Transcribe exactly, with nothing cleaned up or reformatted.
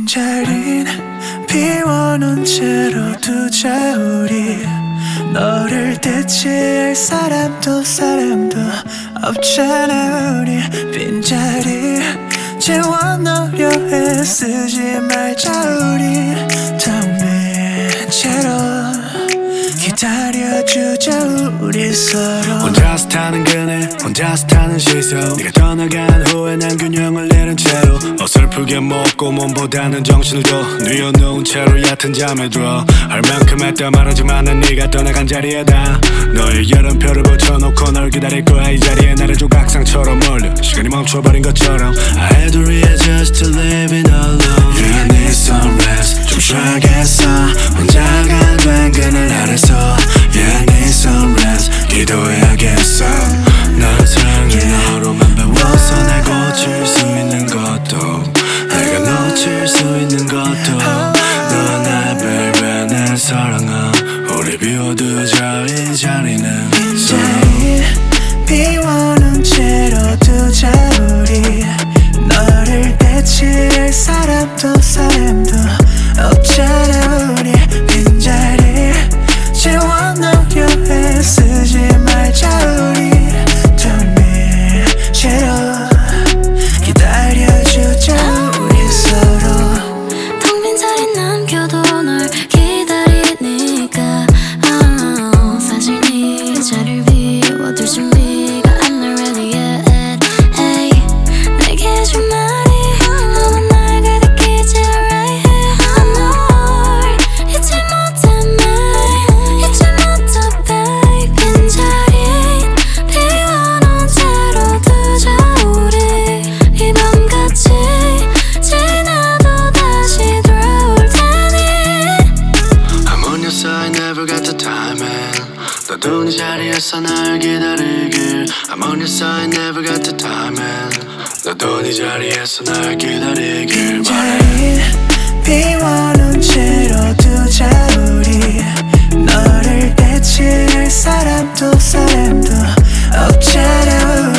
빈자리는 비워놓은 채로 두자 우리. 너를 대체할 사람도 사람도 없잖아 우리. 빈자리 채워넣으려 애쓰지 말자 우리. 텅 빈 채로 기다려주자 우리 서로. 혼자서 타는 그네 혼자서 타는 시속. 네가 떠나간 후에 난 균형을 잃은 채로 어설프게 먹고 몸보다는 정신을 둬. 뉘어놓은 채로 얕은 잠에 들어. 할 만큼 했다 말하지만 난 네가 떠나간 자리에다 너의 여름표를 붙여놓고 널 기다릴 거야. 이 자리에 나를 조각상처럼 몰려 시간이 멈춰버린 것처럼. I had to readjust to living alone. Yeah, I need some rest. 좀 쉬어야겠어. 혼자가 된 그늘 아래서. Yeah, I need some rest. 기도해야겠어. 널 사랑해 너로만 배워서 날 고칠 수 있는 것도 내가 놓칠 수 있는 것도. 너와 나 baby 내 사랑아 우리 비워두자 이 자리는. 빈자리 비워놓은 채로 두자 우리. 너를 대체할 사람도 사람도 없잖아 우리. 빈자리 채워넣으려 애쓰지 말자 우리. 텅 빈 채로 기다려주자 우리 서로. 텅 빈 자리 남겨도 널 기다리니까 oh, 사실 네 자리를 비워둘 준비가 I'm not ready yet. Ay, 내게 해준 말이 너무 날 가득히지 right here. 널 잊지 못해 매일 잊지 못해 babe. 빈자리엔 비워놓은 채로 두자 우리. 이 밤같이 지나도 다시 돌아올 테니. I'm on your side, never got the timing. 너도 네 자리에서 날 기다리길. I'm on your side, never got the timing. 너도 네 자리에서 날 기다리길 바래. 빈자리 비워놓은 채로 두자 우리. 너를 대체할 사람도 사람도 없잖아 우리.